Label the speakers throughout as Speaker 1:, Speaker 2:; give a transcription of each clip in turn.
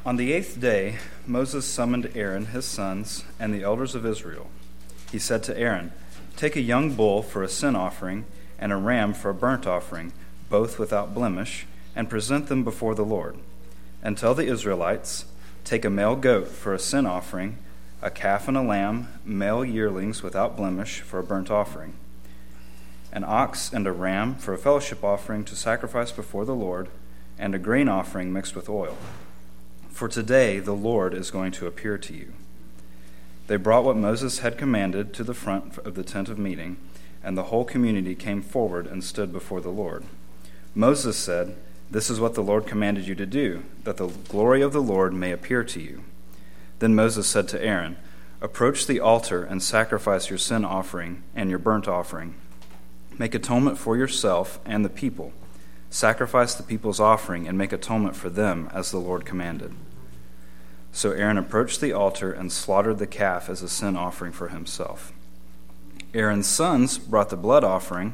Speaker 1: On the 8th day, Moses summoned Aaron, his sons, and the elders of Israel. He said to Aaron, "Take a young bull for a sin offering and a ram for a burnt offering, both without blemish, and present them before the Lord. And tell the Israelites, take a male goat for a sin offering, a calf and a lamb, male yearlings without blemish for a burnt offering, an ox and a ram for a fellowship offering to sacrifice before the Lord, and a grain offering mixed with oil. For today the Lord is going to appear to you." They brought what Moses had commanded to the front of the tent of meeting, and the whole community came forward and stood before the Lord. Moses said, "This is what the Lord commanded you to do, that the glory of the Lord may appear to you." Then Moses said to Aaron, "Approach the altar and sacrifice your sin offering and your burnt offering. Make atonement for yourself and the people. Sacrifice the people's offering and make atonement for them as the Lord commanded." So Aaron approached the altar and slaughtered the calf as a sin offering for himself. Aaron's sons brought the blood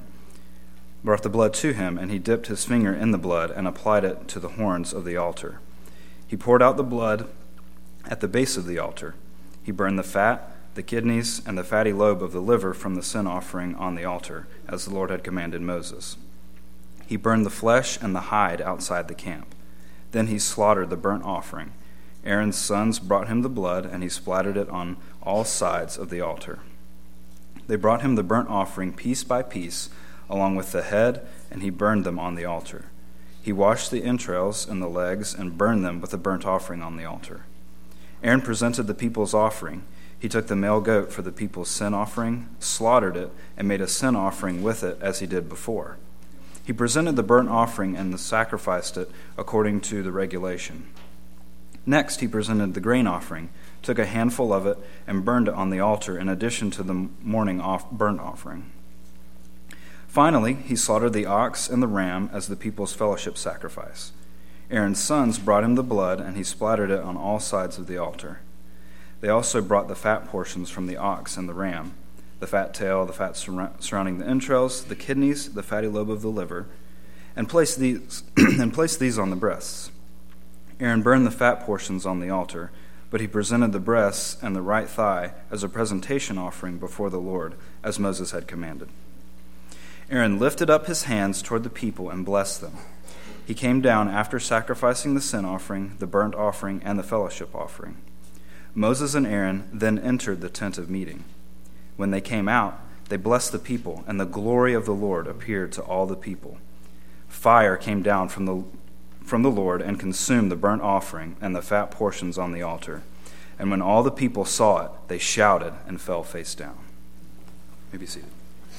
Speaker 1: to him, and he dipped his finger in the blood and applied it to the horns of the altar. He poured out the blood at the base of the altar. He burned the fat, the kidneys, and the fatty lobe of the liver from the sin offering on the altar, as the Lord had commanded Moses. He burned the flesh and the hide outside the camp. Then he slaughtered the burnt offering. Aaron's sons brought him the blood, and he splattered it on all sides of the altar. They brought him the burnt offering piece by piece, along with the head, and he burned them on the altar. He washed the entrails and the legs and burned them with the burnt offering on the altar. Aaron presented the people's offering. He took the male goat for the people's sin offering, slaughtered it, and made a sin offering with it as he did before. He presented the burnt offering and sacrificed it according to the regulation. Next, he presented the grain offering, took a handful of it, and burned it on the altar in addition to the morning burnt offering. Finally, he slaughtered the ox and the ram as the people's fellowship sacrifice. Aaron's sons brought him the blood, and he splattered it on all sides of the altar. They also brought the fat portions from the ox and the ram, the fat tail, the fat surrounding the entrails, the kidneys, the fatty lobe of the liver, and placed these on the breasts. Aaron burned the fat portions on the altar, but he presented the breasts and the right thigh as a presentation offering before the Lord, as Moses had commanded. Aaron lifted up his hands toward the people and blessed them. He came down after sacrificing the sin offering, the burnt offering, and the fellowship offering. Moses and Aaron then entered the tent of meeting. When they came out, they blessed the people, and the glory of the Lord appeared to all the people. Fire came down from the Lord and consumed the burnt offering and the fat portions on the altar. And when all the people saw it, they shouted and fell face down. You may be seated.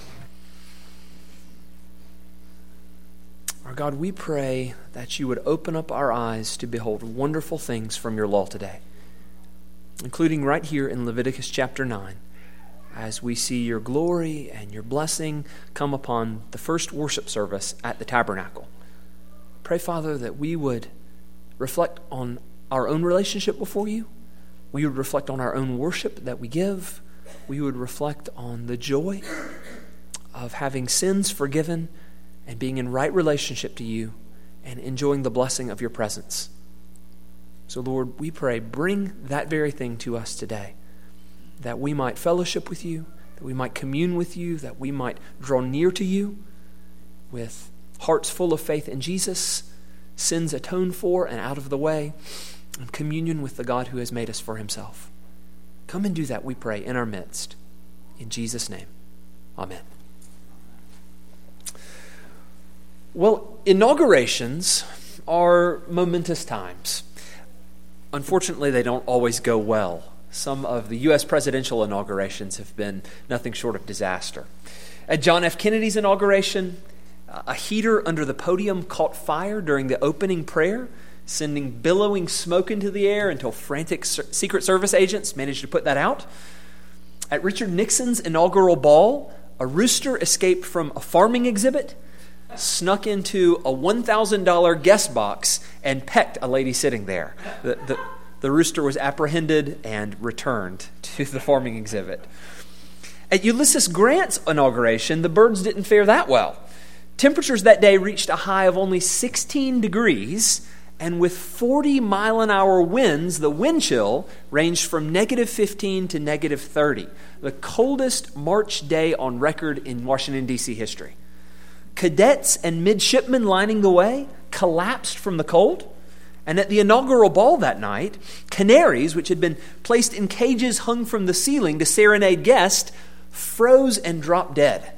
Speaker 2: Our God, we pray that you would open up our eyes to behold wonderful things from your law today, including right here in Leviticus chapter 9, as we see your glory and your blessing come upon the first worship service at the tabernacle. Pray, Father, that we would reflect on our own relationship before you. We would reflect on our own worship that we give. We would reflect on the joy of having sins forgiven and being in right relationship to you and enjoying the blessing of your presence. So, Lord, we pray, bring that very thing to us today, that we might fellowship with you, that we might commune with you, that we might draw near to you with hearts full of faith in Jesus, sins atoned for and out of the way, and communion with the God who has made us for himself. Come and do that, we pray, in our midst. In Jesus' name, amen. Well, inaugurations are momentous times. Unfortunately, they don't always go well. Some of the U.S. presidential inaugurations have been nothing short of disaster. At John F. Kennedy's inauguration, a heater under the podium caught fire during the opening prayer, sending billowing smoke into the air until frantic Secret Service agents managed to put that out. At Richard Nixon's inaugural ball, a rooster escaped from a farming exhibit, snuck into a $1,000 guest box, and pecked a lady sitting there. The rooster was apprehended and returned to the farming exhibit. At Ulysses Grant's inauguration, the birds didn't fare that well. Temperatures that day reached a high of only 16 degrees, And with 40-mile-an-hour winds, the wind chill ranged from -15 to -30, the coldest March day on record in Washington, D.C. history. Cadets and midshipmen lining the way collapsed from the cold. And at the inaugural ball that night, canaries, which had been placed in cages hung from the ceiling to serenade guests, froze and dropped dead.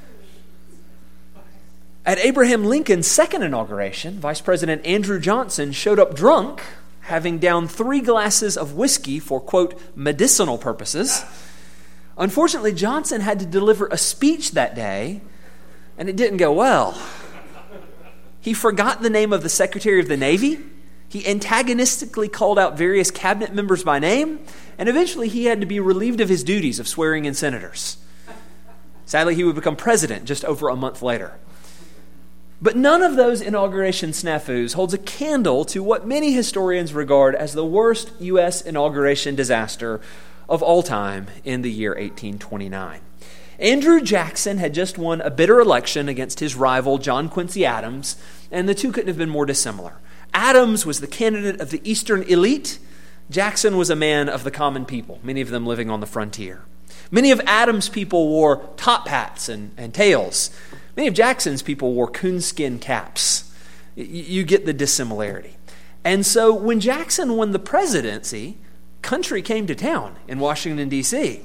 Speaker 2: At Abraham Lincoln's second inauguration, Vice President Andrew Johnson showed up drunk, having downed 3 glasses of whiskey for, quote, medicinal purposes. Unfortunately, Johnson had to deliver a speech that day, and it didn't go well. He forgot the name of the Secretary of the Navy. He antagonistically called out various cabinet members by name, and eventually he had to be relieved of his duties of swearing in senators. Sadly, he would become president just over a month later. But none of those inauguration snafus holds a candle to what many historians regard as the worst U.S. inauguration disaster of all time in the year 1829. Andrew Jackson had just won a bitter election against his rival, John Quincy Adams, and the two couldn't have been more dissimilar. Adams was the candidate of the Eastern elite. Jackson was a man of the common people, many of them living on the frontier. Many of Adams' people wore top hats and tails. Many of Jackson's people wore coonskin caps. You get the dissimilarity. And so when Jackson won the presidency, country came to town in Washington, D.C.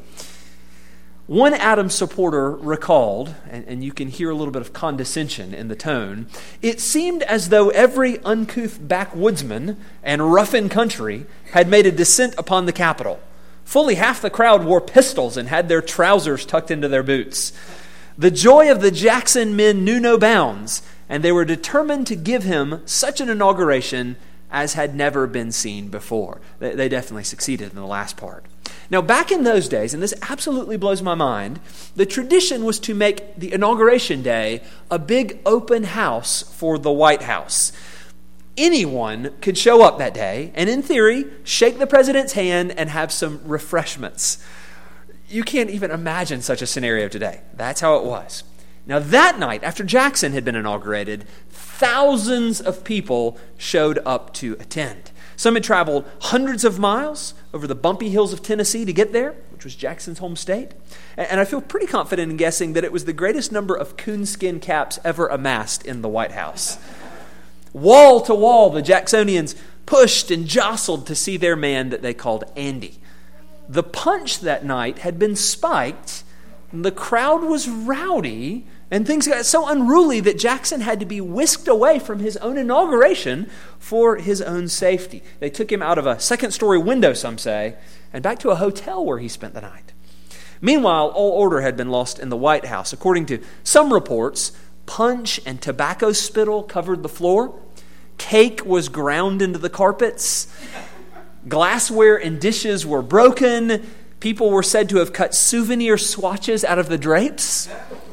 Speaker 2: One Adams supporter recalled, and you can hear a little bit of condescension in the tone, it seemed as though every uncouth backwoodsman and rough-in country had made a descent upon the Capitol. Fully half the crowd wore pistols and had their trousers tucked into their boots. The joy of the Jackson men knew no bounds, and they were determined to give him such an inauguration as had never been seen before. They definitely succeeded in the last part. Now, back in those days, and this absolutely blows my mind, the tradition was to make the inauguration day a big open house for the White House. Anyone could show up that day and, in theory, shake the president's hand and have some refreshments. You can't even imagine such a scenario today. That's how it was. Now, that night, after Jackson had been inaugurated, thousands of people showed up to attend. Some had traveled hundreds of miles over the bumpy hills of Tennessee to get there, which was Jackson's home state. And I feel pretty confident in guessing that it was the greatest number of coonskin caps ever amassed in the White House. Wall to wall, the Jacksonians pushed and jostled to see their man that they called Andy. The punch that night had been spiked, and the crowd was rowdy, and things got so unruly that Jackson had to be whisked away from his own inauguration for his own safety. They took him out of a second-story window, some say, and back to a hotel where he spent the night. Meanwhile, all order had been lost in the White House. According to some reports, punch and tobacco spittle covered the floor. Cake was ground into the carpets. Glassware and dishes were broken. People were said to have cut souvenir swatches out of the drapes.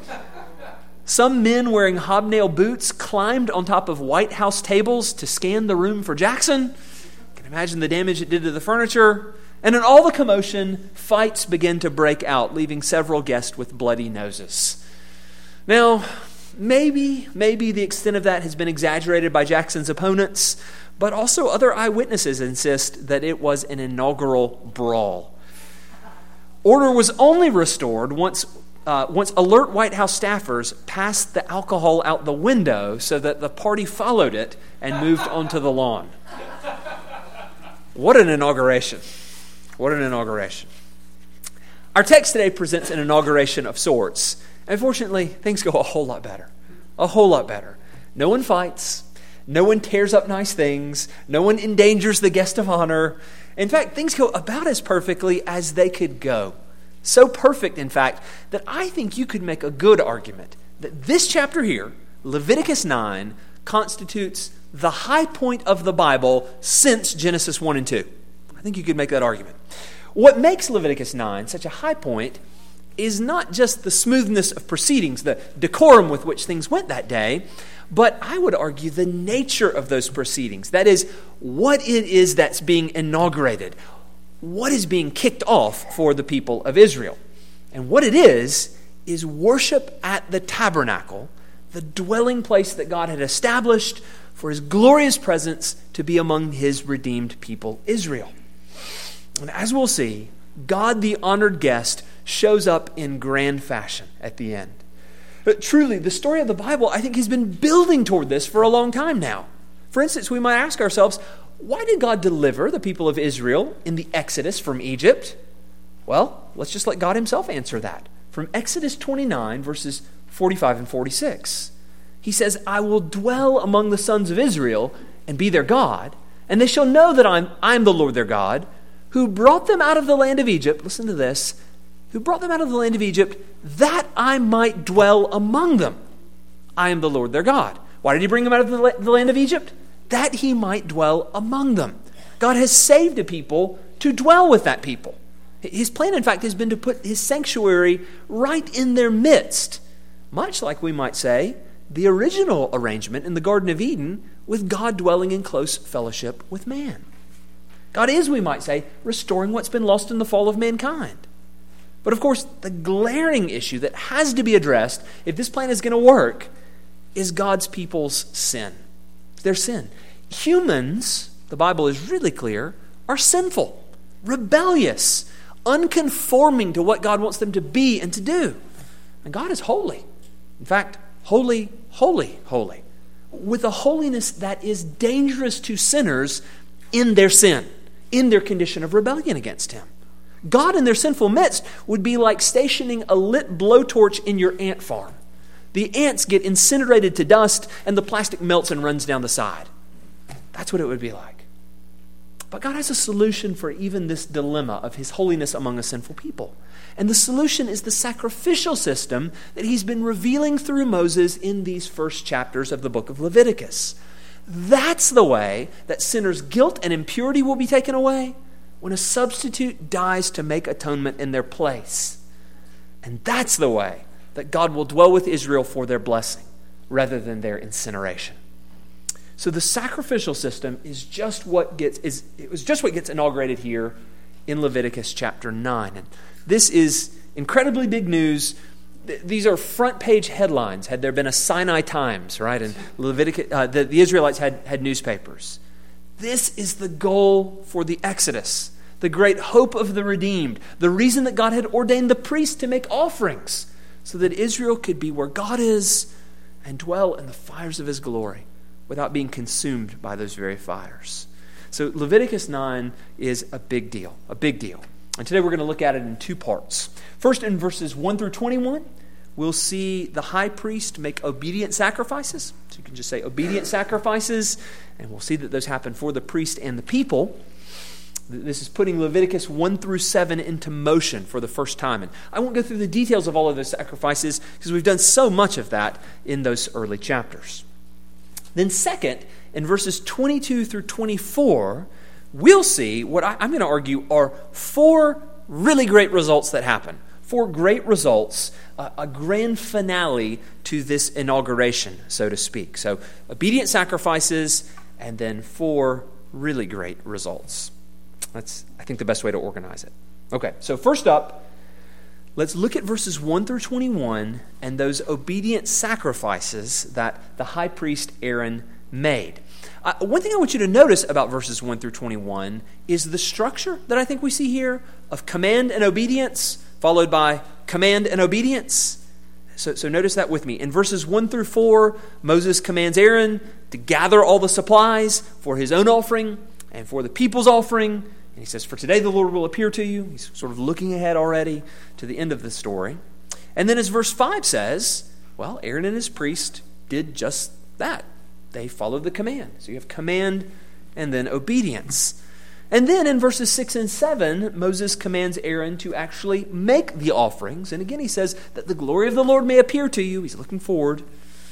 Speaker 2: Some men wearing hobnail boots climbed on top of White House tables to scan the room for Jackson. You can imagine the damage it did to the furniture. And in all the commotion, fights began to break out, leaving several guests with bloody noses. Now, maybe the extent of that has been exaggerated by Jackson's opponents, but also other eyewitnesses insist that it was an inaugural brawl. Order was only restored once alert White House staffers passed the alcohol out the window so that the party followed it and moved onto the lawn. What an inauguration. What an inauguration. Our text today presents an inauguration of sorts. Unfortunately, things go a whole lot better. A whole lot better. No one fights. No one tears up nice things. No one endangers the guest of honor. In fact, things go about as perfectly as they could go. So perfect, in fact, that I think you could make a good argument that this chapter here, Leviticus 9, constitutes the high point of the Bible since Genesis 1 and 2. I think you could make that argument. What makes Leviticus 9 such a high point is not just the smoothness of proceedings, the decorum with which things went that day, but I would argue the nature of those proceedings. That is, what it is that's being inaugurated. What is being kicked off for the people of Israel. And what it is worship at the tabernacle, the dwelling place that God had established for his glorious presence to be among his redeemed people, Israel. And as we'll see, God the honored guest shows up in grand fashion at the end. But truly, the story of the Bible, I think, has been building toward this for a long time now. For instance, we might ask ourselves, why did God deliver the people of Israel in the Exodus from Egypt? Well, let's just let God himself answer that. From Exodus 29, verses 45 and 46. He says, I will dwell among the sons of Israel and be their God, and they shall know that I am the Lord their God, who brought them out of the land of Egypt. Listen to this. Who brought them out of the land of Egypt, that I might dwell among them. I am the Lord their God. Why did he bring them out of the land of Egypt? That he might dwell among them. God has saved a people to dwell with that people. His plan, in fact, has been to put his sanctuary right in their midst, much like we might say the original arrangement in the Garden of Eden with God dwelling in close fellowship with man. God is, we might say, restoring what's been lost in the fall of mankind. But of course, the glaring issue that has to be addressed if this plan is going to work is God's people's sin. Their sin. Humans, the Bible is really clear, are sinful, rebellious, unconforming to what God wants them to be and to do. And God is holy. In fact, holy, holy, holy. With a holiness that is dangerous to sinners in their sin, in their condition of rebellion against him. God in their sinful midst would be like stationing a lit blowtorch in your ant farm. The ants get incinerated to dust and the plastic melts and runs down the side. That's what it would be like. But God has a solution for even this dilemma of his holiness among a sinful people. And the solution is the sacrificial system that he's been revealing through Moses in these first chapters of the book of Leviticus. That's the way that sinners' guilt and impurity will be taken away when a substitute dies to make atonement in their place. And that's the way that God will dwell with Israel for their blessing rather than their incineration. So the sacrificial system is just what gets inaugurated here in Leviticus chapter 9. And this is incredibly big news. These are front page headlines. Had there been a Sinai Times, right? And Leviticus, the Israelites had newspapers. This is the goal for the Exodus, the great hope of the redeemed, the reason that God had ordained the priests to make offerings so that Israel could be where God is and dwell in the fires of his glory without being consumed by those very fires. So Leviticus 9 is a big deal, a big deal. And today we're going to look at it in two parts. First, in verses 1 through 21, we'll see the high priest make obedient sacrifices. So you can just say obedient sacrifices, and we'll see that those happen for the priest and the people. This is putting Leviticus 1 through 7 into motion for the first time. And I won't go through the details of all of those sacrifices because we've done so much of that in those early chapters. Then second, in verses 22 through 24, we'll see what I'm going to argue are four really great results that happen. Four great results, a grand finale to this inauguration, so to speak. So obedient sacrifices and then four really great results. That's, I think, the best way to organize it. Okay, so first up, let's look at verses 1 through 21 and those obedient sacrifices that the high priest Aaron made. One thing I want you to notice about verses 1 through 21 is the structure that I think we see here of command and obedience, followed by command and obedience. So notice that with me. In verses 1 through 4, Moses commands Aaron to gather all the supplies for his own offering and for the people's offering. And he says, for today the Lord will appear to you. He's sort of looking ahead already to the end of the story. And then as verse 5 says, well, Aaron and his priest did just that. They followed the command. So you have command and then obedience. And then in verses 6 and 7, Moses commands Aaron to actually make the offerings. And again, he says that the glory of the Lord may appear to you. He's looking forward.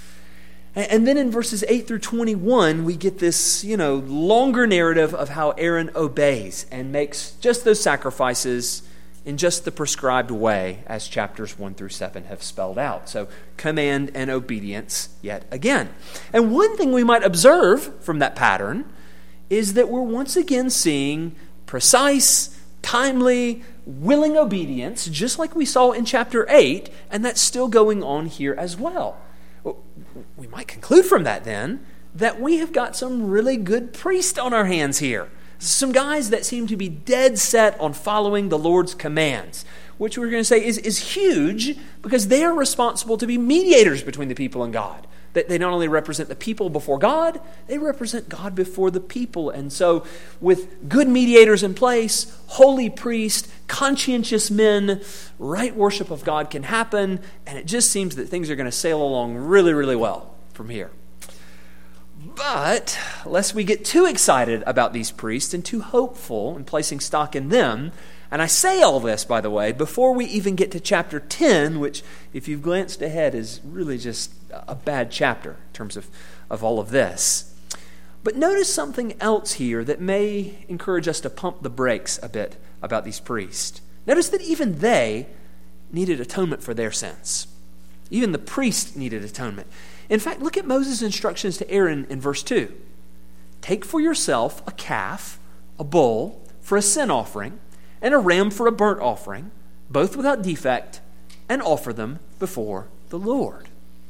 Speaker 2: And then in verses 8 through 21, we get this, longer narrative of how Aaron obeys and makes just those sacrifices in just the prescribed way as chapters 1 through 7 have spelled out. So command and obedience yet again. And one thing we might observe from that pattern is that we're once again seeing precise, timely, willing obedience, just like we saw in chapter 8, and that's still going on here as well. We might conclude from that then that we have got some really good priests on our hands here. Some guys that seem to be dead set on following the Lord's commands, which we're going to say is huge because they are responsible to be mediators between the people and God. That they not only represent the people before God, they represent God before the people. And so with good mediators in place, holy priests, conscientious men, right worship of God can happen, and it just seems that things are going to sail along really, really well from here. But lest we get too excited about these priests and too hopeful in placing stock in them, and I say all this, by the way, before we even get to chapter 10, which, if you've glanced ahead, is really just a bad chapter in terms of all of this. But notice something else here that may encourage us to pump the brakes a bit about these priests. Notice that even they needed atonement for their sins. Even the priest needed atonement. In fact, look at Moses' instructions to Aaron in verse 2. Take for yourself a calf, a bull, for a sin offering, and a ram for a burnt offering, both without defect, and offer them before the Lord.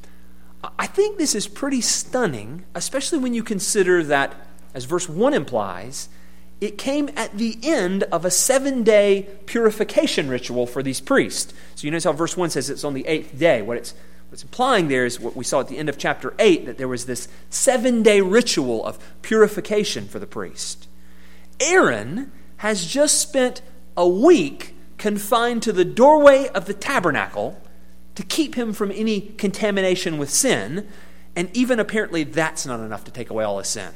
Speaker 2: I think this is pretty stunning, especially when you consider that, as verse 1 implies, it came at the end of a 7-day purification ritual for these priests. So you notice how verse 1 says it's on the 8th day. What's implying there is what we saw at the end of chapter 8, that there was this 7-day ritual of purification for the priest. Aaron has just spent a week confined to the doorway of the tabernacle to keep him from any contamination with sin, and even apparently that's not enough to take away all his sin.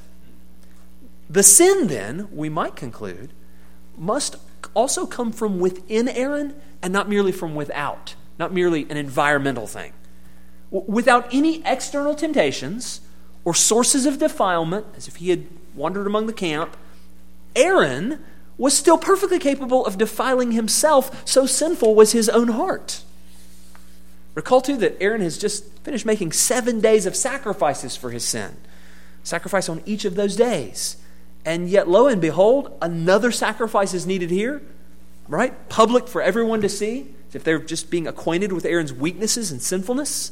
Speaker 2: The sin then, we might conclude, must also come from within Aaron and not merely from without, not merely an environmental thing. Without any external temptations or sources of defilement, as if he had wandered among the camp, Aaron was still perfectly capable of defiling himself, so sinful was his own heart. Recall, too, that Aaron has just finished making 7 days of sacrifices for his sin. Sacrifice on each of those days. And yet, lo and behold, another sacrifice is needed here, right? Public for everyone to see, as if they're just being acquainted with Aaron's weaknesses and sinfulness.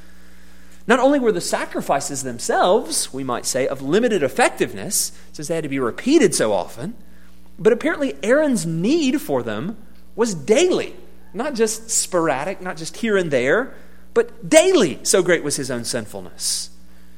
Speaker 2: Not only were the sacrifices themselves, we might say, of limited effectiveness, since they had to be repeated so often, but apparently Aaron's need for them was daily, not just sporadic, not just here and there, but daily. So great was his own sinfulness.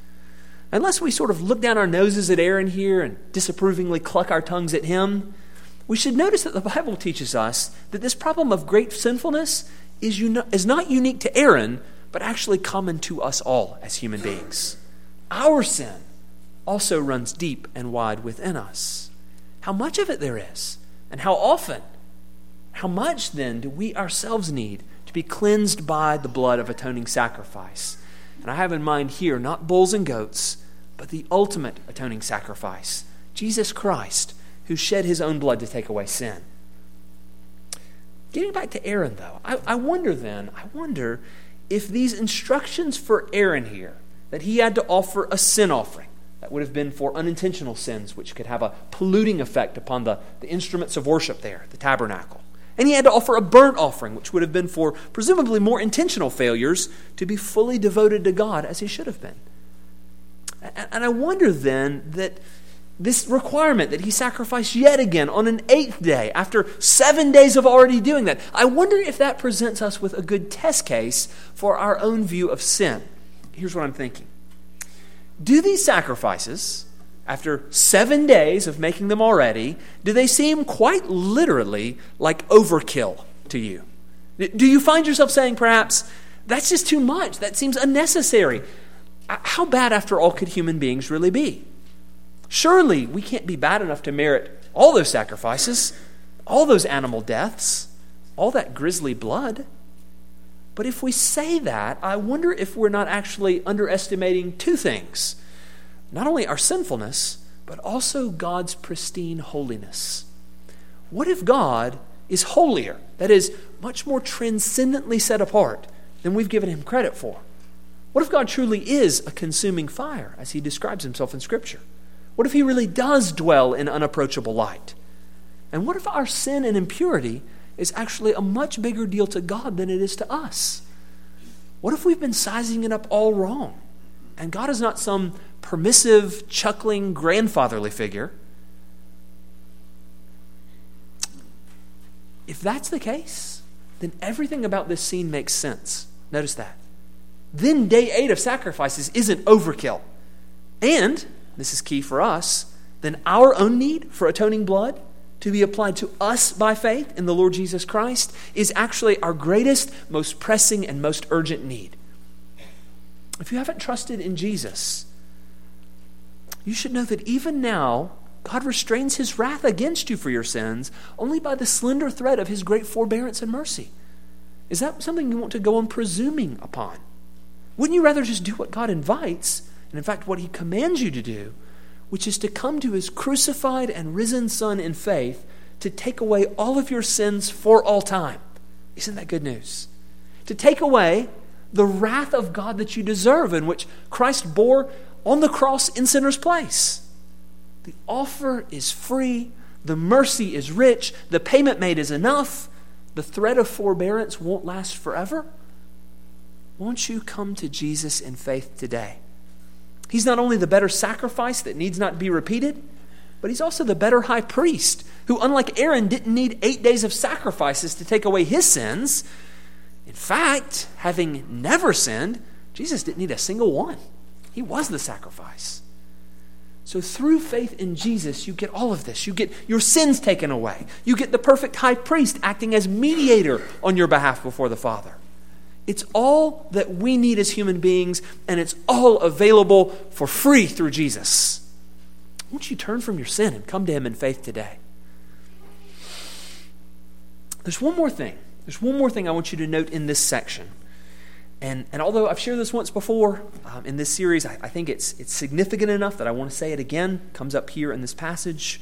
Speaker 2: Unless we sort of look down our noses at Aaron here and disapprovingly cluck our tongues at him, we should notice that the Bible teaches us that this problem of great sinfulness is not unique to Aaron, but actually common to us all as human beings. Our sin also runs deep and wide within us. How much of it there is, and how often, how much then do we ourselves need to be cleansed by the blood of atoning sacrifice? And I have in mind here not bulls and goats, but the ultimate atoning sacrifice, Jesus Christ, who shed his own blood to take away sin. Getting back to Aaron, though, I wonder if these instructions for Aaron here, that he had to offer a sin offering, that would have been for unintentional sins, which could have a polluting effect upon the instruments of worship there, the tabernacle. And he had to offer a burnt offering, which would have been for presumably more intentional failures, to be fully devoted to God as he should have been. And I wonder then that this requirement that he sacrifice yet again on an 8th day, after 7 days of already doing that, I wonder if that presents us with a good test case for our own view of sin. Here's what I'm thinking. Do these sacrifices, after 7 days of making them already, do they seem quite literally like overkill to you? Do you find yourself saying perhaps, that's just too much, that seems unnecessary? How bad, after all, could human beings really be? Surely we can't be bad enough to merit all those sacrifices, all those animal deaths, all that grisly blood. But if we say that, I wonder if we're not actually underestimating two things. Not only our sinfulness, but also God's pristine holiness. What if God is holier, that is, much more transcendently set apart than we've given him credit for? What if God truly is a consuming fire, as he describes himself in Scripture? What if he really does dwell in unapproachable light? And what if our sin and impurity is actually a much bigger deal to God than it is to us? What if we've been sizing it up all wrong? And God is not some permissive, chuckling, grandfatherly figure. If that's the case, then everything about this scene makes sense. Notice that. Then day 8 of sacrifices isn't overkill. And, this is key for us, then our own need for atoning blood to be applied to us by faith in the Lord Jesus Christ is actually our greatest, most pressing, and most urgent need. If you haven't trusted in Jesus, you should know that even now, God restrains his wrath against you for your sins only by the slender thread of his great forbearance and mercy. Is that something you want to go on presuming upon? Wouldn't you rather just do what God invites, and in fact what he commands you to do, which is to come to his crucified and risen Son in faith to take away all of your sins for all time? Isn't that good news? To take away the wrath of God that you deserve, in which Christ bore on the cross in sinners' place. The offer is free, the mercy is rich, the payment made is enough, the thread of forbearance won't last forever. Won't you come to Jesus in faith today? He's not only the better sacrifice that needs not be repeated, but he's also the better high priest, who, unlike Aaron, didn't need 8 days of sacrifices to take away his sins. In fact, having never sinned, Jesus didn't need a single one. He was the sacrifice. So through faith in Jesus, you get all of this. You get your sins taken away. You get the perfect high priest acting as mediator on your behalf before the Father. It's all that we need as human beings, and it's all available for free through Jesus. Won't you turn from your sin and come to him in faith today? There's one more thing. There's one more thing I want you to note in this section. And although I've shared this once before in this series, I think it's significant enough that I want to say it again. It comes up here in this passage.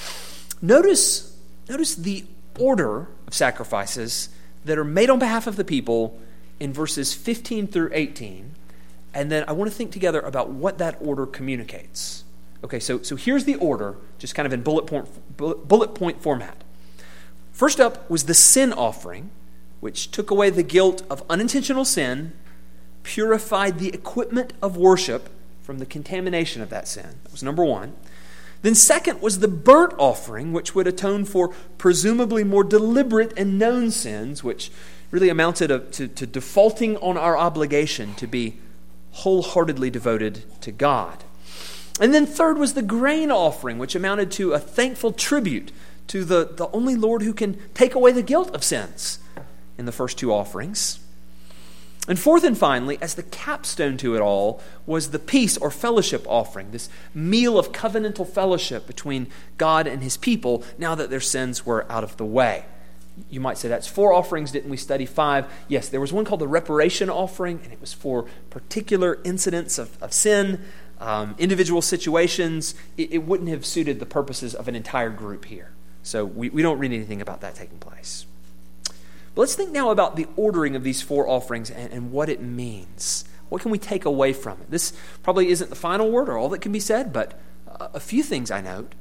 Speaker 2: Notice the order of sacrifices that are made on behalf of the people in verses 15 through 18. And then I want to think together about what that order communicates. Okay, so here's the order, just kind of in bullet point format. First up was the sin offering, which took away the guilt of unintentional sin, purified the equipment of worship from the contamination of that sin. That was number one. Then second was the burnt offering, which would atone for presumably more deliberate and known sins, which really amounted to defaulting on our obligation to be wholeheartedly devoted to God. And then third was the grain offering, which amounted to a thankful tribute to the only Lord who can take away the guilt of sins in the first two offerings. And fourth and finally, as the capstone to it all, was the peace or fellowship offering, this meal of covenantal fellowship between God and his people now that their sins were out of the way. You might say that's 4 offerings. Didn't we study 5? Yes, there was one called the reparation offering, and it was for particular incidents of sin, individual situations. It wouldn't have suited the purposes of an entire group here. So we don't read anything about that taking place. But let's think now about the ordering of these 4 offerings and what it means. What can we take away from it? This probably isn't the final word or all that can be said, but a few things I note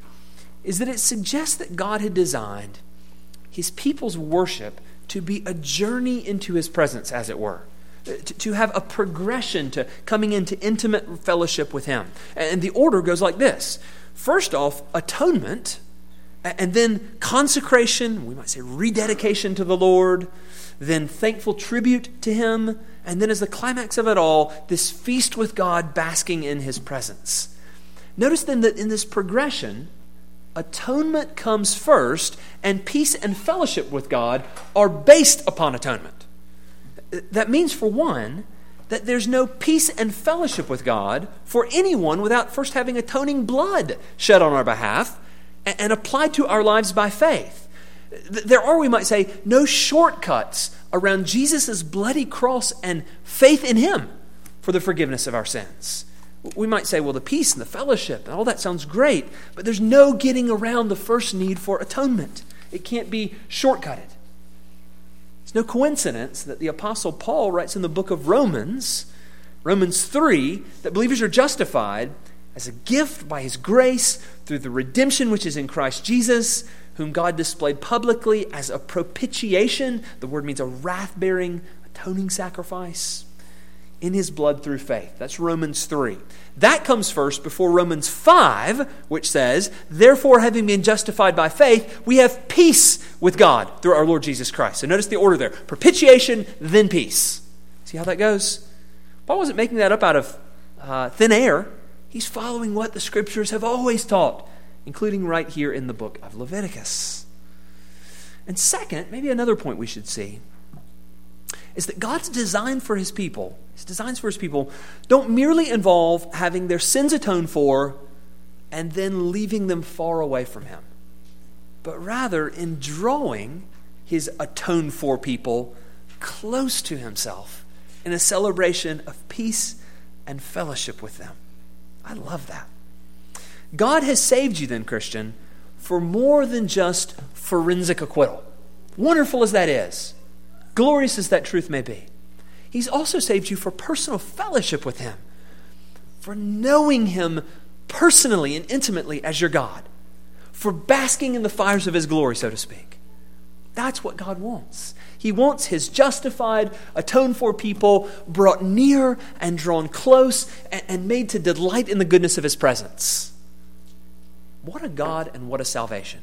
Speaker 2: is that it suggests that God had designed his people's worship to be a journey into his presence, as it were, to have a progression to coming into intimate fellowship with him. And the order goes like this. First off, atonement, and then consecration, we might say rededication to the Lord, then thankful tribute to him, and then as the climax of it all, this feast with God basking in his presence. Notice then that in this progression, atonement comes first, and peace and fellowship with God are based upon atonement. That means, for one, that there's no peace and fellowship with God for anyone without first having atoning blood shed on our behalf and applied to our lives by faith. There are, we might say, no shortcuts around Jesus' bloody cross and faith in him for the forgiveness of our sins. We might say, well, the peace and the fellowship and all that sounds great, but there's no getting around the first need for atonement. It can't be shortcutted. It's no coincidence that the Apostle Paul writes in the book of Romans 3, that believers are justified as a gift by his grace through the redemption which is in Christ Jesus, whom God displayed publicly as a propitiation. The word means a wrath-bearing, atoning sacrifice. in his blood through faith. That's Romans 3. That comes first before Romans 5, which says, therefore, having been justified by faith, we have peace with God through our Lord Jesus Christ. So notice the order there. Propitiation, then peace. See how that goes? Paul wasn't making that up out of thin air. He's following what the Scriptures have always taught, including right here in the book of Leviticus. And second, maybe another point we should see, is that God's design for his people, don't merely involve having their sins atoned for and then leaving them far away from him, but rather in drawing his atoned for people close to himself in a celebration of peace and fellowship with them. I love that. God has saved you then, Christian, for more than just forensic acquittal. Wonderful as that is, glorious as that truth may be, he's also saved you for personal fellowship with him, for knowing him personally and intimately as your God, for basking in the fires of his glory, so to speak. That's what God wants. He wants his justified, atoned for people brought near and drawn close and made to delight in the goodness of his presence. What a God and what a salvation.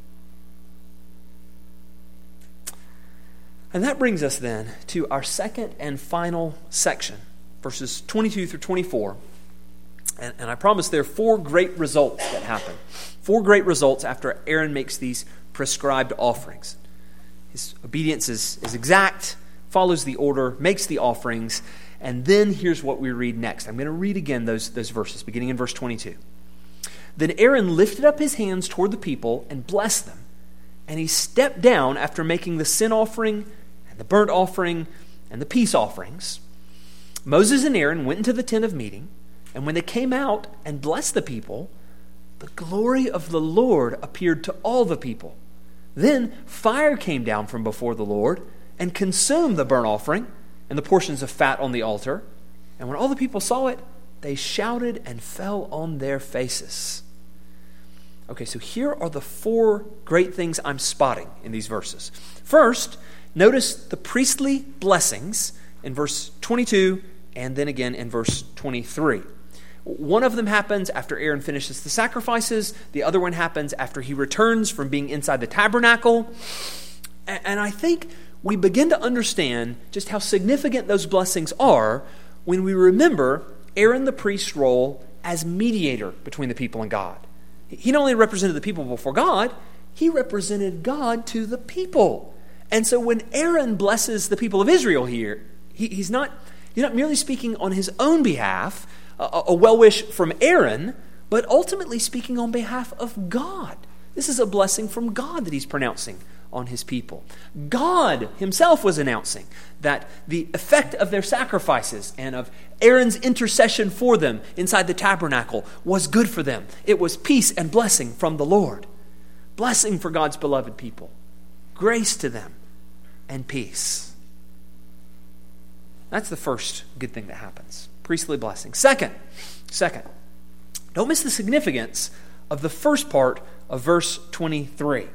Speaker 2: And that brings us then to our second and final section, verses 22 through 24. And I promise there are 4 great results that happen. 4 great results after Aaron makes these prescribed offerings. His obedience is exact, follows the order, makes the offerings, and then here's what we read next. I'm going to read again those verses, beginning in verse 22. Then Aaron lifted up his hands toward the people and blessed them. And he stepped down after making the sin offering and the burnt offering and the peace offerings. Moses and Aaron went into the tent of meeting, and when they came out and blessed the people, the glory of the Lord appeared to all the people. Then fire came down from before the Lord and consumed the burnt offering and the portions of fat on the altar. And when all the people saw it, they shouted and fell on their faces. Okay, so here are the 4 great things I'm spotting in these verses. First, notice the priestly blessings in verse 22 and then again in verse 23. One of them happens after Aaron finishes the sacrifices. The other one happens after he returns from being inside the tabernacle. And I think we begin to understand just how significant those blessings are when we remember Aaron the priest's role as mediator between the people and God. He not only represented the people before God, he represented God to the people. And so when Aaron blesses the people of Israel here, he's not merely speaking on his own behalf, a well-wish from Aaron, but ultimately speaking on behalf of God. This is a blessing from God that he's pronouncing on his people. God himself was announcing that the effect of their sacrifices and of Aaron's intercession for them inside the tabernacle was good for them. It was peace and blessing from the Lord. Blessing for God's beloved people. Grace to them and peace. That's the first good thing that happens. Priestly blessing. Second, don't miss the significance of the first part of verse 23.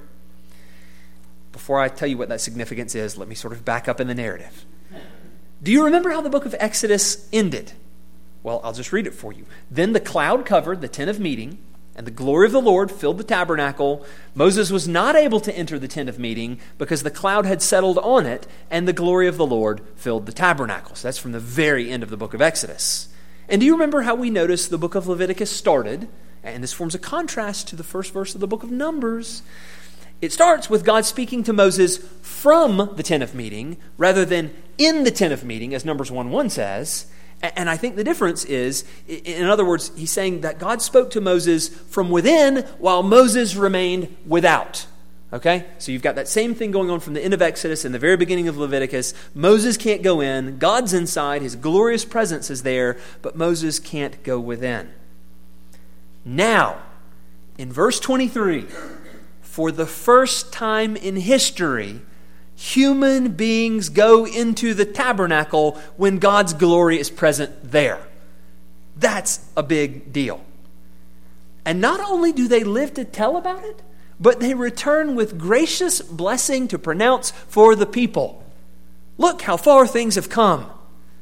Speaker 2: Before I tell you what that significance is, let me sort of back up in the narrative. Do you remember how the book of Exodus ended? Well, I'll just read it for you. Then the cloud covered the tent of meeting, and the glory of the Lord filled the tabernacle. Moses was not able to enter the tent of meeting because the cloud had settled on it, and the glory of the Lord filled the tabernacle. So that's from the very end of the book of Exodus. And do you remember how we noticed the book of Leviticus started? And this forms a contrast to the first verse of the book of Numbers. It starts with God speaking to Moses from the tent of meeting rather than in the tent of meeting, as Numbers 1:1 says. And I think the difference is, in other words, he's saying that God spoke to Moses from within while Moses remained without. Okay? So you've got that same thing going on from the end of Exodus and the very beginning of Leviticus. Moses can't go in. God's inside. His glorious presence is there, but Moses can't go within. Now, in verse 23, for the first time in history, human beings go into the tabernacle when God's glory is present there. That's a big deal. And not only do they live to tell about it, but they return with gracious blessing to pronounce for the people. Look how far things have come.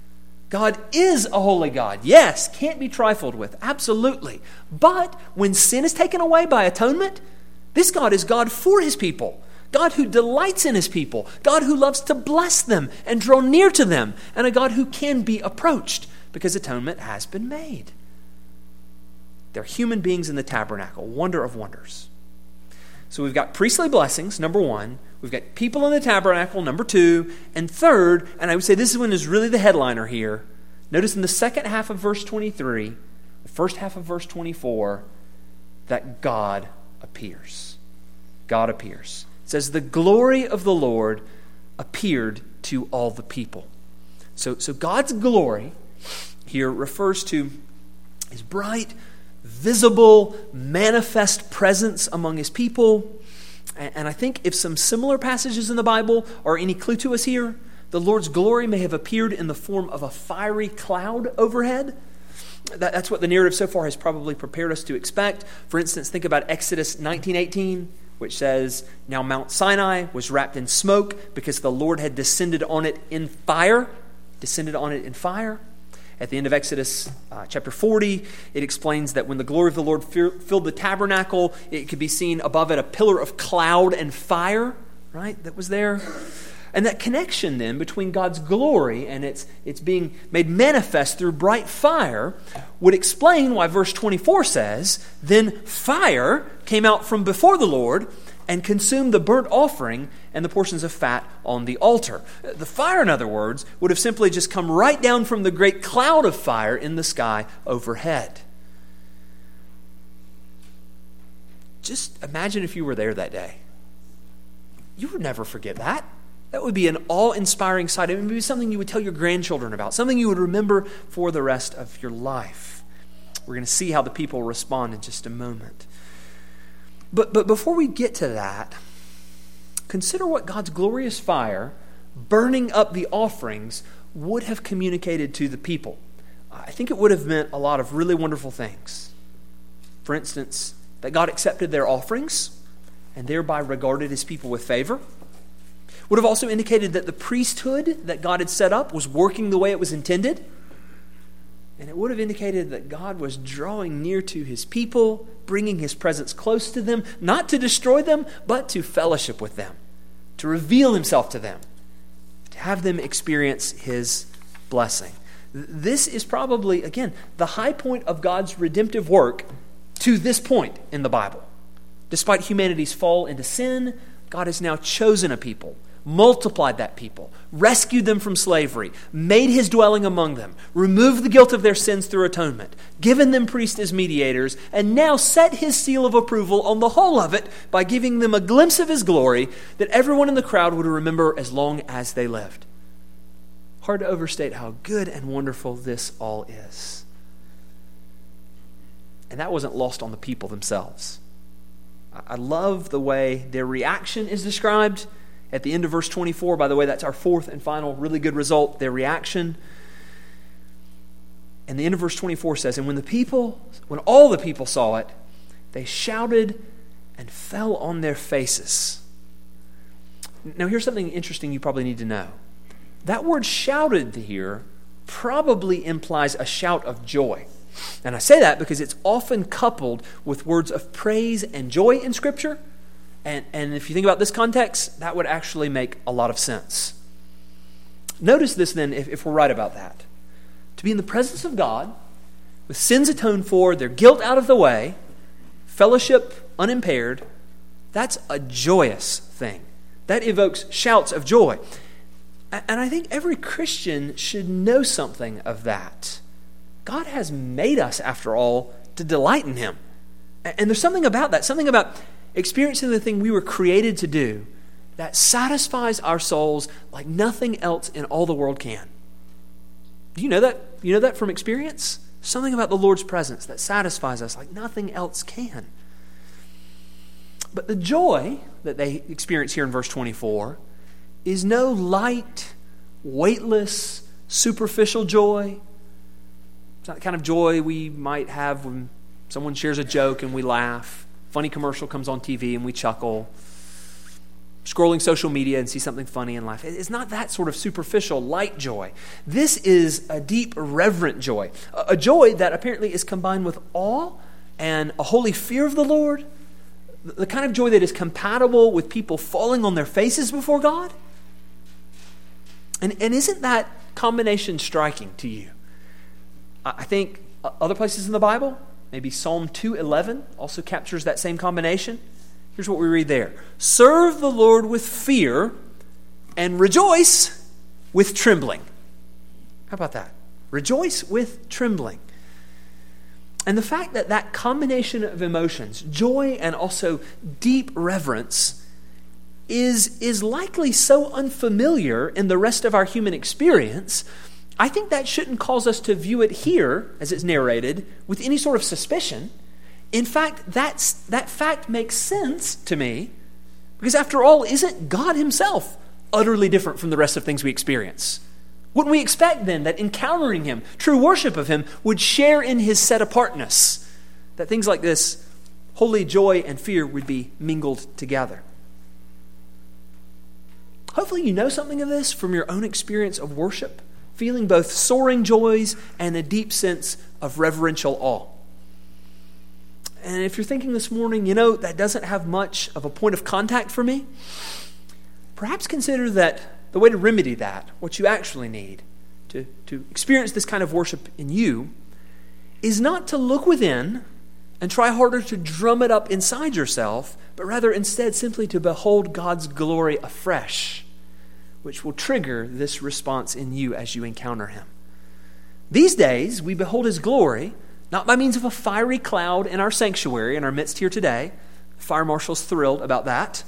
Speaker 2: God is a holy God. Yes, can't be trifled with. Absolutely. But when sin is taken away by atonement, this God is God for his people. God who delights in his people. God who loves to bless them and draw near to them. And a God who can be approached because atonement has been made. They're human beings in the tabernacle. Wonder of wonders. So we've got priestly blessings, number one. We've got people in the tabernacle, number two. And third, and I would say this one is really the headliner here. Notice in the second half of verse 23, the first half of verse 24, that God appears. God appears. It says, the glory of the Lord appeared to all the people. So God's glory here refers to his bright, visible, manifest presence among his people. And I think if some similar passages in the Bible are any clue to us here, the Lord's glory may have appeared in the form of a fiery cloud overhead. That's what the narrative so far has probably prepared us to expect. For instance, think about Exodus 19:18, which says, now Mount Sinai was wrapped in smoke because the Lord had descended on it in fire. Descended on it in fire. At the end of Exodus chapter 40, it explains that when the glory of the Lord filled the tabernacle, it could be seen above it a pillar of cloud and fire, right, that was there. And that connection then between God's glory and it's being made manifest through bright fire would explain why verse 24 says, then fire came out from before the Lord and consumed the burnt offering and the portions of fat on the altar. The fire, in other words, would have simply just come right down from the great cloud of fire in the sky overhead. Just imagine if you were there that day. You would never forget that. That would be an awe-inspiring sight. It would be something you would tell your grandchildren about, something you would remember for the rest of your life. We're going to see how the people respond in just a moment. But before we get to that, consider what God's glorious fire burning up the offerings would have communicated to the people. I think it would have meant a lot of really wonderful things. For instance, that God accepted their offerings and thereby regarded his people with favor. Would have also indicated that the priesthood that God had set up was working the way it was intended. And it would have indicated that God was drawing near to his people, bringing his presence close to them, not to destroy them, but to fellowship with them, to reveal himself to them, to have them experience his blessing. This is probably, again, the high point of God's redemptive work to this point in the Bible. Despite humanity's fall into sin, God has now chosen a people, multiplied that people, rescued them from slavery, made his dwelling among them, removed the guilt of their sins through atonement, given them priests as mediators, and now set his seal of approval on the whole of it by giving them a glimpse of his glory that everyone in the crowd would remember as long as they lived. Hard to overstate how good and wonderful this all is. And that wasn't lost on the people themselves. I love the way their reaction is described. At the end of verse 24, by the way, that's our fourth and final really good result, their reaction. And the end of verse 24 says, and when all the people saw it, they shouted and fell on their faces. Now here's something interesting you probably need to know. That word shouted here probably implies a shout of joy. And I say that because it's often coupled with words of praise and joy in Scripture. And if you think about this context, that would actually make a lot of sense. Notice this then, if we're right about that. To be in the presence of God, with sins atoned for, their guilt out of the way, fellowship unimpaired, that's a joyous thing. That evokes shouts of joy. And I think every Christian should know something of that. God has made us, after all, to delight in him. And there's something about that, something about experiencing the thing we were created to do that satisfies our souls like nothing else in all the world can. Do you know that? You know that from experience? Something about the Lord's presence that satisfies us like nothing else can. But the joy that they experience here in verse 24 is no light, weightless, superficial joy. It's not the kind of joy we might have when someone shares a joke and we laugh. Funny commercial comes on TV and we chuckle. scrolling social media and see something funny in life. It's not that sort of superficial, light joy. This is a deep, reverent joy. A joy that apparently is combined with awe and a holy fear of the Lord. The kind of joy that is compatible with people falling on their faces before God. And isn't that combination striking to you? I think other places in the Bible, maybe Psalm 2:11 also captures that same combination. Here's what we read there. Serve the Lord with fear and rejoice with trembling. How about that? Rejoice with trembling. And the fact that that combination of emotions, joy and also deep reverence, is likely so unfamiliar in the rest of our human experience, I think that shouldn't cause us to view it here, as it's narrated, with any sort of suspicion. In fact, that fact makes sense to me, because after all, isn't God himself utterly different from the rest of things we experience? Wouldn't we expect then that encountering him, true worship of him, would share in his set-apartness? That things like this, holy joy and fear, would be mingled together. Hopefully you know something of this from your own experience of worship, feeling both soaring joys and a deep sense of reverential awe. And if you're thinking this morning, that doesn't have much of a point of contact for me, perhaps consider that the way to remedy that, what you actually need to experience this kind of worship in you, is not to look within and try harder to drum it up inside yourself, but rather instead simply to behold God's glory afresh, which will trigger this response in you as you encounter him. These days, we behold his glory not by means of a fiery cloud in our sanctuary, in our midst here today. Fire marshal's thrilled about that.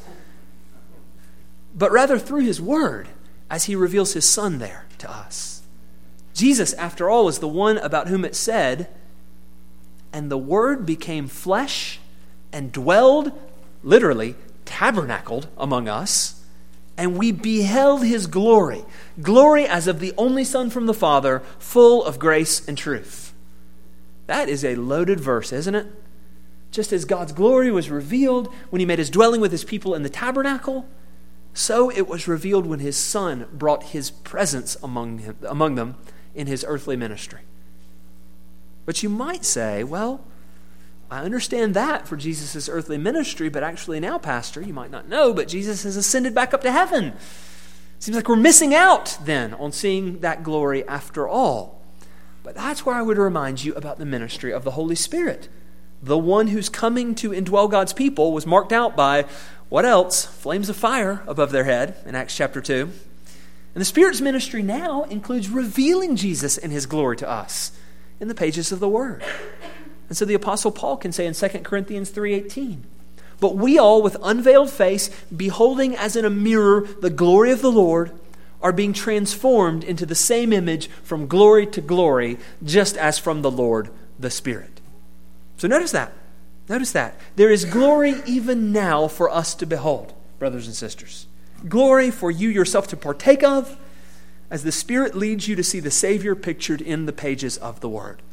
Speaker 2: But rather through his word, as he reveals his Son there to us. Jesus, after all, is the one about whom it said, and the Word became flesh and dwelled, literally tabernacled among us, and we beheld his glory, glory as of the only Son from the Father, full of grace and truth. That is a loaded verse, isn't it? Just as God's glory was revealed when he made his dwelling with his people in the tabernacle, so it was revealed when his Son brought his presence among them in his earthly ministry. But you might say, well, I understand that for Jesus' earthly ministry, but actually now, Pastor, you might not know, but Jesus has ascended back up to heaven. Seems like we're missing out then on seeing that glory after all. But that's where I would remind you about the ministry of the Holy Spirit. The one who's coming to indwell God's people was marked out by, what else? Flames of fire above their head in Acts chapter 2. And the Spirit's ministry now includes revealing Jesus and his glory to us in the pages of the Word. And so the Apostle Paul can say in 2 Corinthians 3:18, but we all with unveiled face, beholding as in a mirror the glory of the Lord, are being transformed into the same image from glory to glory, just as from the Lord, the Spirit. So notice that. Notice that. There is glory even now for us to behold, brothers and sisters. Glory for you yourself to partake of, as the Spirit leads you to see the Savior pictured in the pages of the Word.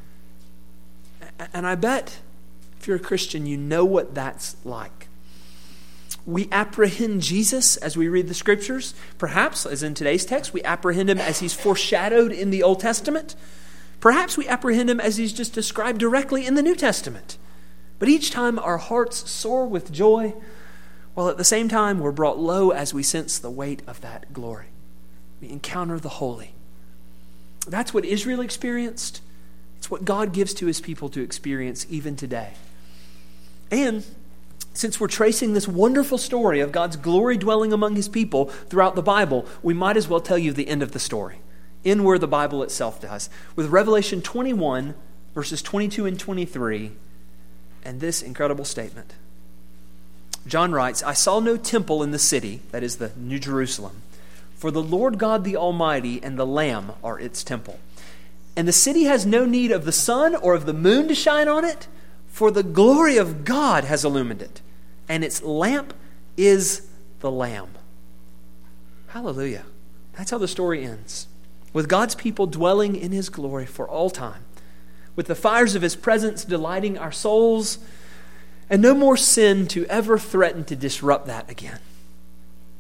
Speaker 2: And I bet, if you're a Christian, you know what that's like. We apprehend Jesus as we read the Scriptures. Perhaps, as in today's text, we apprehend him as he's foreshadowed in the Old Testament. Perhaps we apprehend him as he's just described directly in the New Testament. But each time our hearts soar with joy, while at the same time we're brought low as we sense the weight of that glory. We encounter the holy. That's what Israel experienced. It's what God gives to his people to experience even today. And since we're tracing this wonderful story of God's glory dwelling among his people throughout the Bible, we might as well tell you the end of the story, in where the Bible itself does, with Revelation 21, verses 22 and 23, and this incredible statement. John writes, I saw no temple in the city, that is the New Jerusalem, for the Lord God the Almighty and the Lamb are its temple. And the city has no need of the sun or of the moon to shine on it, for the glory of God has illumined it, and its lamp is the Lamb. Hallelujah. That's how the story ends, with God's people dwelling in his glory for all time, with the fires of his presence delighting our souls, and no more sin to ever threaten to disrupt that again.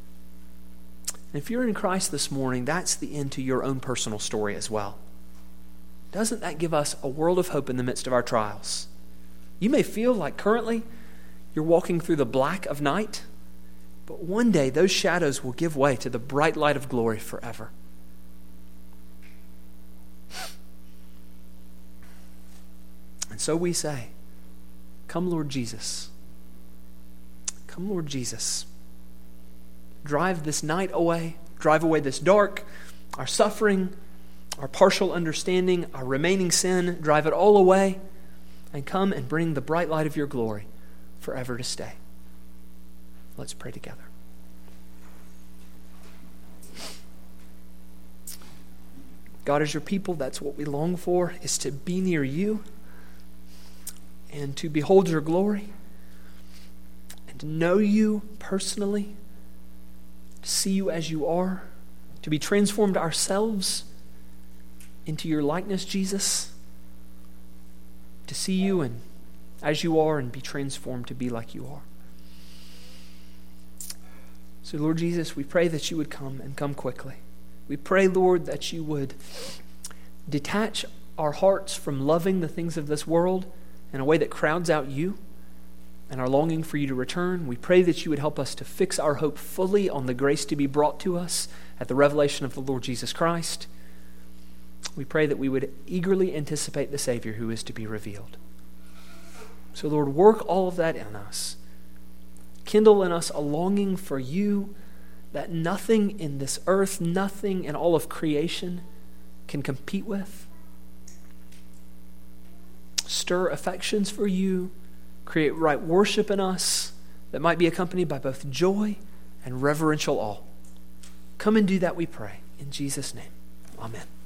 Speaker 2: And if you're in Christ this morning, that's the end to your own personal story as well. Doesn't that give us a world of hope in the midst of our trials? You may feel like currently you're walking through the black of night, but one day those shadows will give way to the bright light of glory forever. And so we say, come, Lord Jesus. Come, Lord Jesus. Drive this night away. Drive away this dark, our suffering, our partial understanding, our remaining sin. Drive it all away and come and bring the bright light of your glory forever to stay. Let's pray together. God, as your people, that's what we long for, is to be near you and to behold your glory and to know you personally, to see you as you are, to be transformed ourselves into your likeness, Jesus, to see you and as you are and be transformed to be like you are. So, Lord Jesus, we pray that you would come and come quickly. We pray, Lord, that you would detach our hearts from loving the things of this world in a way that crowds out you and our longing for you to return. We pray that you would help us to fix our hope fully on the grace to be brought to us at the revelation of the Lord Jesus Christ. We pray that we would eagerly anticipate the Savior who is to be revealed. So, Lord, work all of that in us. Kindle in us a longing for you that nothing in this earth, nothing in all of creation can compete with. Stir affections for you. Create right worship in us that might be accompanied by both joy and reverential awe. Come and do that, we pray. In Jesus' name, amen.